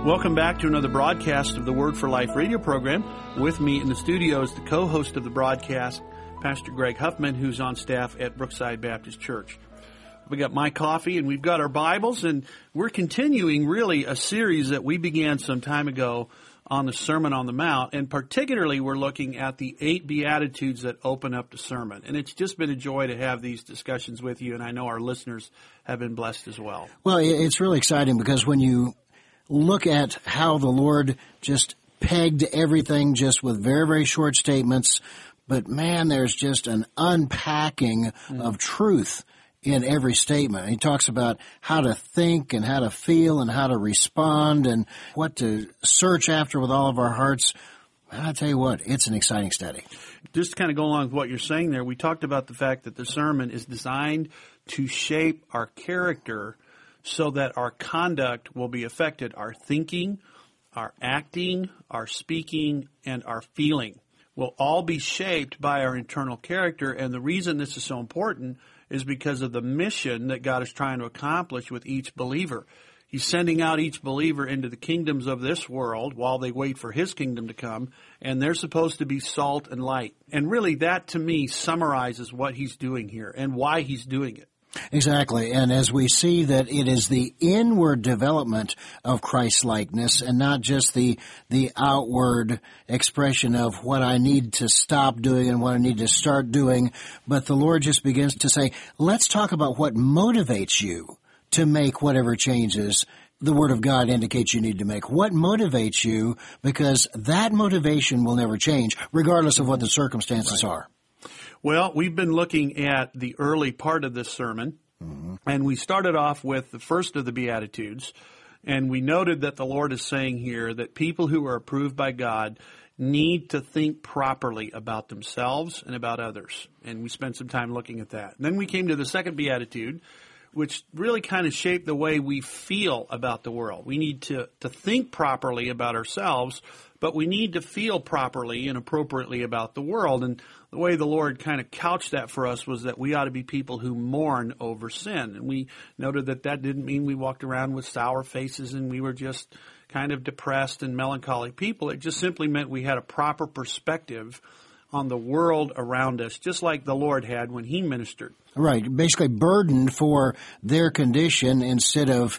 Welcome back to another broadcast of the Word for Life radio program. With me in the studio is the co-host of the broadcast, Pastor Greg Huffman, who's on staff at Brookside Baptist Church. We got my coffee and we've got our Bibles, and we're continuing really a series that we began some time ago on the Sermon on the Mount, and particularly we're looking at the 8 Beatitudes that open up the sermon. And it's just been a joy to have these discussions with you, and I know our listeners have been blessed as well. Well, it's really exciting because when you look at how the Lord just pegged everything just with very, very short statements, but man, there's just an unpacking of truth in every statement. He talks about how to think and how to feel and how to respond and what to search after with all of our hearts. I'll tell you what, it's an exciting study. Just to kind of go along with what you're saying there, we talked about the fact that the sermon is designed to shape our character so that our conduct will be affected. Our thinking, our acting, our speaking, and our feeling will all be shaped by our internal character. And the reason this is so important is because of the mission that God is trying to accomplish with each believer. He's sending out each believer into the kingdoms of this world while they wait for His kingdom to come, and they're supposed to be salt and light. And really, that to me summarizes what He's doing here and why He's doing it. Exactly. And as we see that it is the inward development of Christ-likeness and not just the outward expression of what I need to stop doing and what I need to start doing, but the Lord just begins to say, let's talk about what motivates you to make whatever changes the Word of God indicates you need to make. What motivates you? Because that motivation will never change, regardless of what the circumstances are. Well, we've been looking at the early part of this sermon, and we started off with the first of the Beatitudes, and we noted that the Lord is saying here that people who are approved by God need to think properly about themselves and about others, and we spent some time looking at that. And then we came to the second Beatitude, which really kind of shaped the way we feel about the world. We need to think properly about ourselves, but we need to feel properly and appropriately about the world. And the way the Lord kind of couched that for us was that we ought to be people who mourn over sin. And we noted that that didn't mean we walked around with sour faces and we were just kind of depressed and melancholy people. It just simply meant we had a proper perspective on the world around us, just like the Lord had when He ministered. Right, basically burdened for their condition instead of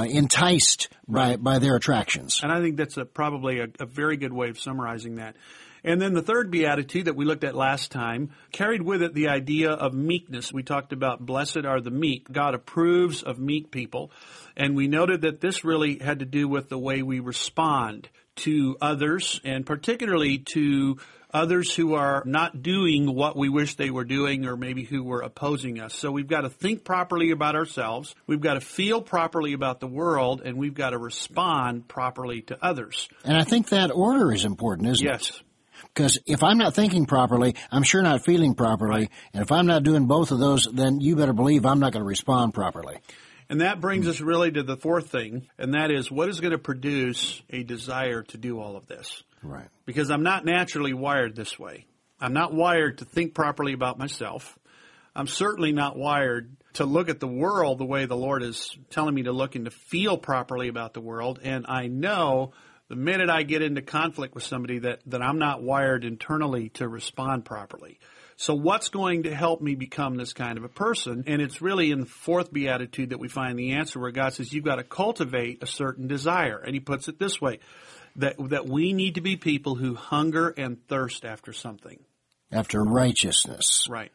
enticed by their attractions. And I think that's probably a very good way of summarizing that. And then the third Beatitude that we looked at last time carried with it the idea of meekness. We talked about blessed are the meek. God approves of meek people. And we noted that this really had to do with the way we respond to others, and particularly to others who are not doing what we wish they were doing or maybe who were opposing us. So we've got to think properly about ourselves, we've got to feel properly about the world, and we've got to respond properly to others. And I think that order is important, isn't it? Yes. Because if I'm not thinking properly, I'm sure not feeling properly. Right. And if I'm not doing both of those, then you better believe I'm not going to respond properly. And that brings us really to the fourth thing, and that is what is going to produce a desire to do all of this? Right. Because I'm not naturally wired this way. I'm not wired to think properly about myself. I'm certainly not wired to look at the world the way the Lord is telling me to look and to feel properly about the world. And I know the minute I get into conflict with somebody that I'm not wired internally to respond properly. So what's going to help me become this kind of a person? And it's really in the fourth Beatitude that we find the answer, where God says you've got to cultivate a certain desire. And He puts it this way, that we need to be people who hunger and thirst after something. After righteousness. Right.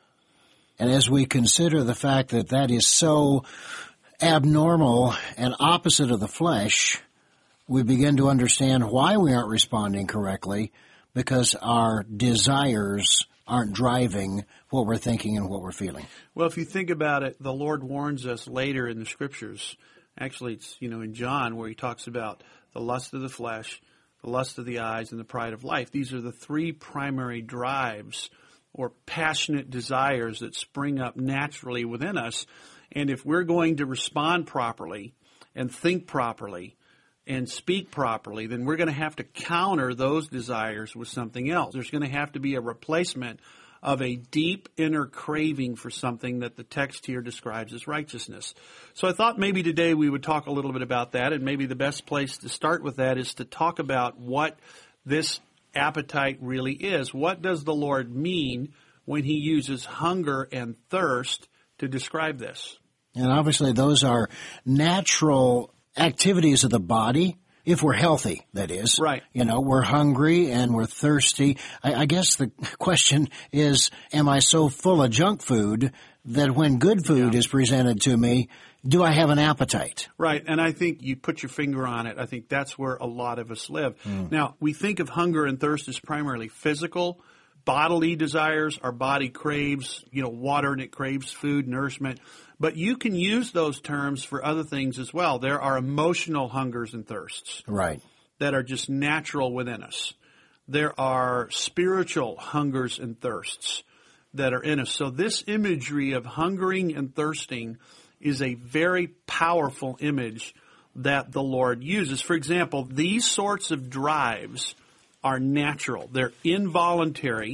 And as we consider the fact that that is so abnormal and opposite of the flesh, we begin to understand why we aren't responding correctly, because our desires aren't driving what we're thinking and what we're feeling. Well, if you think about it, the Lord warns us later in the Scriptures. Actually, it's, in John, where He talks about the lust of the flesh, the lust of the eyes, and the pride of life. These are the three primary drives or passionate desires that spring up naturally within us. And if we're going to respond properly and think properly and speak properly, then we're going to have to counter those desires with something else. There's going to have to be a replacement of a deep inner craving for something that the text here describes as righteousness. So I thought maybe today we would talk a little bit about that, and maybe the best place to start with that is to talk about what this appetite really is. What does the Lord mean when he uses hunger and thirst to describe this? And obviously those are natural activities of the body, if we're healthy, that is. Right. You know, we're hungry and we're thirsty. I guess the question is, am I so full of junk food that when good food is presented to me, do I have an appetite? Right, and I think you put your finger on it. I think that's where a lot of us live. Now, we think of hunger and thirst as primarily physical, bodily desires. Our body craves, water, and it craves food, nourishment. But you can use those terms for other things as well. There are emotional hungers and thirsts. Right. That are just natural within us. There are spiritual hungers and thirsts that are in us. So this imagery of hungering and thirsting is a very powerful image that the Lord uses. For example, these sorts of drives are natural. They're involuntary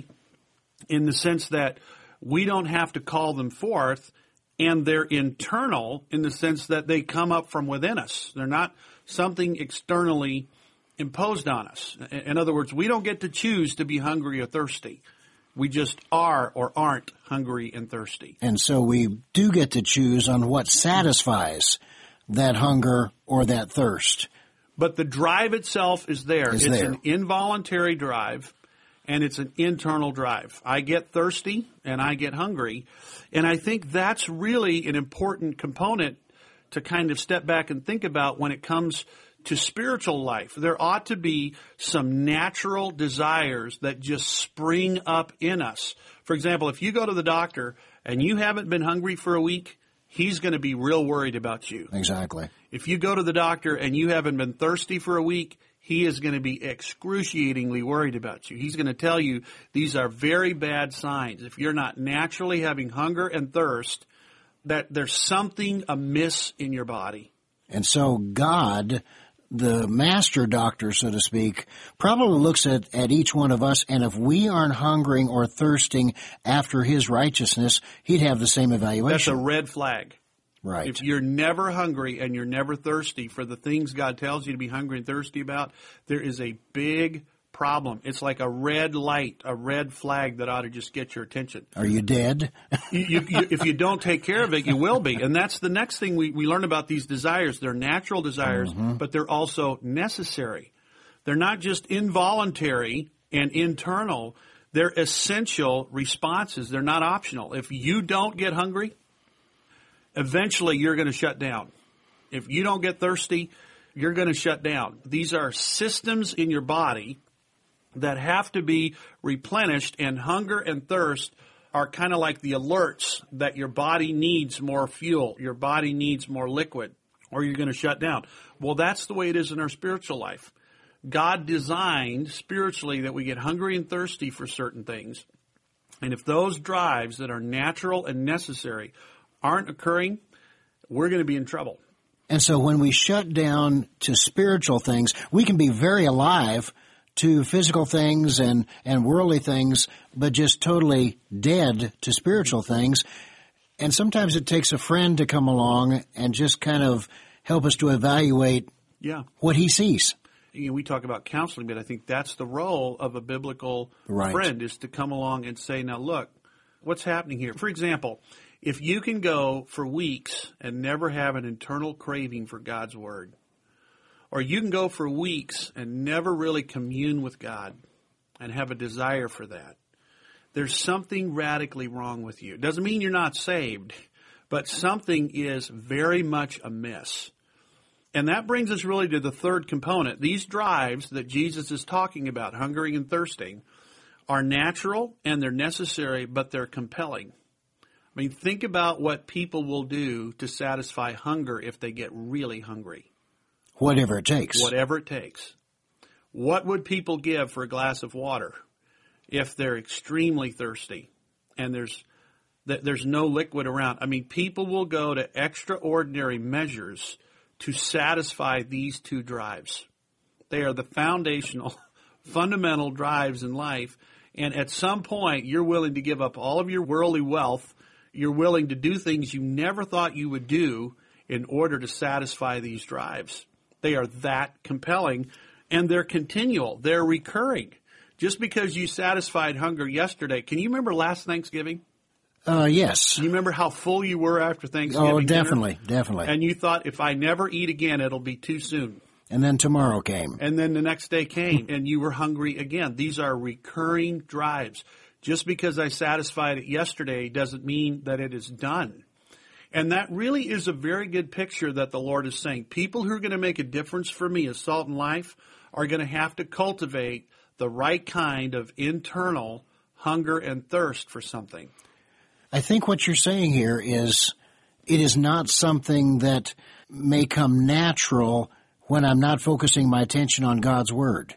in the sense that we don't have to call them forth, and they're internal in the sense that they come up from within us. They're not something externally imposed on us. In other words, we don't get to choose to be hungry or thirsty. We just are or aren't hungry and thirsty. And so we do get to choose on what satisfies that hunger or that thirst. But the drive itself is there. It's an involuntary drive, and it's an internal drive. I get thirsty and I get hungry. And I think that's really an important component to kind of step back and think about when it comes to spiritual life. There ought to be some natural desires that just spring up in us. For example, if you go to the doctor and you haven't been hungry for a week, he's going to be real worried about you. Exactly. If you go to the doctor and you haven't been thirsty for a week, he is going to be excruciatingly worried about you. He's going to tell you these are very bad signs. If you're not naturally having hunger and thirst, that there's something amiss in your body. And so God, the master doctor, so to speak, probably looks at each one of us, and if we aren't hungering or thirsting after his righteousness, he'd have the same evaluation. That's a red flag. Right. If you're never hungry and you're never thirsty for the things God tells you to be hungry and thirsty about, there is a big problem. It's like a red light, a red flag that ought to just get your attention. Are you dead? If you don't take care of it, you will be. And that's the next thing we learn about these desires. They're natural desires, but they're also necessary. They're not just involuntary and internal. They're essential responses. They're not optional. If you don't get hungry, eventually you're going to shut down. If you don't get thirsty, you're going to shut down. These are systems in your body that have to be replenished, and hunger and thirst are kind of like the alerts that your body needs more fuel, your body needs more liquid, or you're going to shut down. Well, that's the way it is in our spiritual life. God designed spiritually that we get hungry and thirsty for certain things. And if those drives that are natural and necessary aren't occurring, we're going to be in trouble. And so when we shut down to spiritual things, we can be very alive to physical things and worldly things, but just totally dead to spiritual things. And sometimes it takes a friend to come along and just kind of help us to evaluate what he sees. We talk about counseling, but I think that's the role of a biblical friend, is to come along and say, now look, what's happening here? For example, if you can go for weeks and never have an internal craving for God's Word, or you can go for weeks and never really commune with God and have a desire for that, there's something radically wrong with you. It doesn't mean you're not saved, but something is very much amiss. And that brings us really to the third component. These drives that Jesus is talking about, hungering and thirsting, are natural and they're necessary, but they're compelling. I mean, think about what people will do to satisfy hunger if they get really hungry. Whatever it takes. Whatever it takes. What would people give for a glass of water if they're extremely thirsty and there's no liquid around? I mean, people will go to extraordinary measures to satisfy these two drives. They are the foundational, fundamental drives in life, And at some point, you're willing to give up all of your worldly wealth. You're willing to do things you never thought you would do in order to satisfy these drives. They are that compelling, and they're continual. They're recurring. Just because you satisfied hunger yesterday, can you remember last Thanksgiving? Yes. You remember how full you were after Thanksgiving? Oh, definitely, definitely. And you thought, if I never eat again, it'll be too soon. And then tomorrow came. And then the next day came, and you were hungry again. These are recurring drives. Just because I satisfied it yesterday doesn't mean that it is done. And that really is a very good picture that the Lord is saying. People who are going to make a difference for me as salt in life are going to have to cultivate the right kind of internal hunger and thirst for something. I think what you're saying here is it is not something that may come natural when I'm not focusing my attention on God's Word.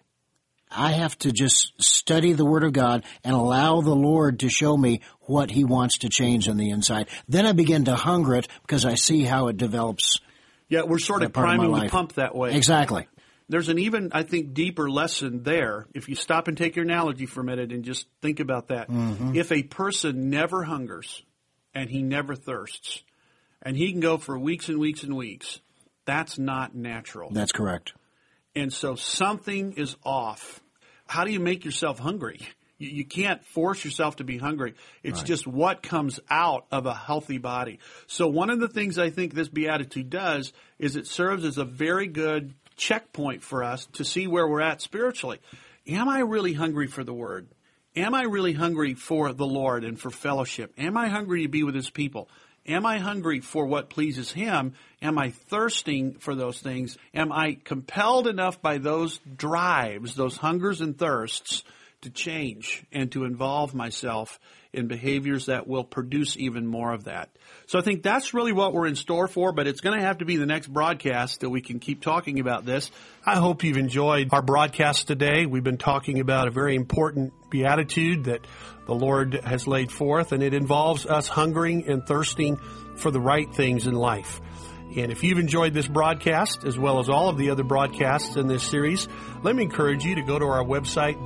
I have to just study the Word of God and allow the Lord to show me what He wants to change on the inside. Then I begin to hunger it because I see how it develops. Yeah, we're sort of priming the pump that way. Exactly. There's an even, I think, deeper lesson there. If you stop and take your analogy for a minute and just think about that. Mm-hmm. If a person never hungers and he never thirsts, and he can go for weeks and weeks and weeks, that's not natural. That's correct. And so something is off. How do you make yourself hungry? You can't force yourself to be hungry. It's just what comes out of a healthy body. So one of the things I think this beatitude does is it serves as a very good checkpoint for us to see where we're at spiritually. Am I really hungry for the Word? Am I really hungry for the Lord and for fellowship? Am I hungry to be with His people? Am I hungry for what pleases Him? Am I thirsting for those things? Am I compelled enough by those drives, those hungers and thirsts, to change and to involve myself in behaviors that will produce even more of that? So I think that's really what we're in store for, but it's going to have to be the next broadcast that we can keep talking about this. I hope you've enjoyed our broadcast today. We've been talking about a very important beatitude that the Lord has laid forth, and it involves us hungering and thirsting for the right things in life. And if you've enjoyed this broadcast, as well as all of the other broadcasts in this series, let me encourage you to go to our website,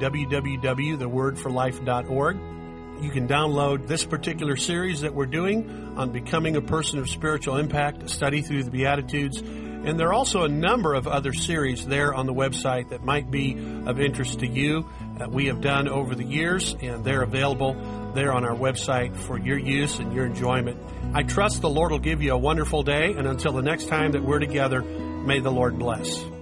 www.thewordforlife.org. You can download this particular series that we're doing on becoming a person of spiritual impact, a study through the Beatitudes. And there are also a number of other series there on the website that might be of interest to you that we have done over the years, and they're available there on our website for your use and your enjoyment. I trust the Lord will give you a wonderful day, and until the next time that we're together, may the Lord bless.